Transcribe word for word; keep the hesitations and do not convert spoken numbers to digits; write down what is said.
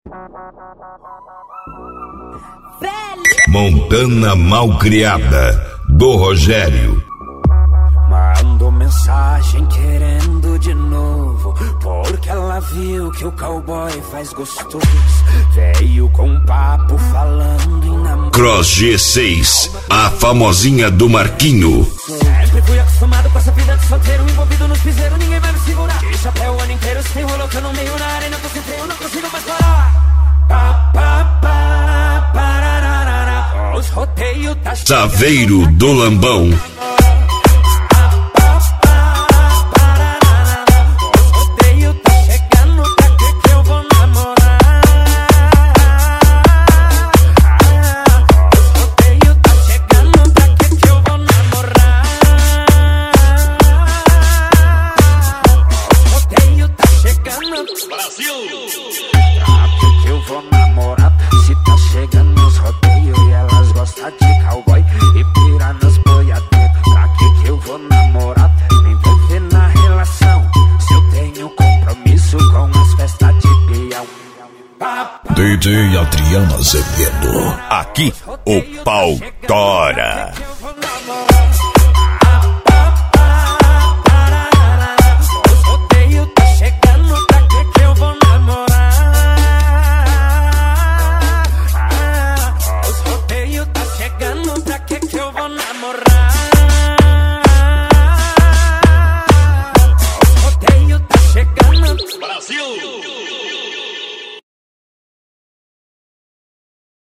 Montana Malcriada, do Rogério. Mandou mensagem querendo de novo, porque ela viu que o cowboy faz gostoso. Veio com um papo falando em namoro. Cross G seis, a famosinha do Marquinho. Sempre fui acostumado com essa vida de solteiro, envolvido nos piseiros, ninguém vai me segurar. E chapéu o ano inteiro, se tem rolo que eu no meio na arena, tô sem freio, não consigo mais parar. Pa, pa, pa, parararara. Os roteios tá Saveiro do Lambão. D J Adriano Azevedo. Aqui o pau tora. Os rodeios tá chegando, pra que que eu vou namorar?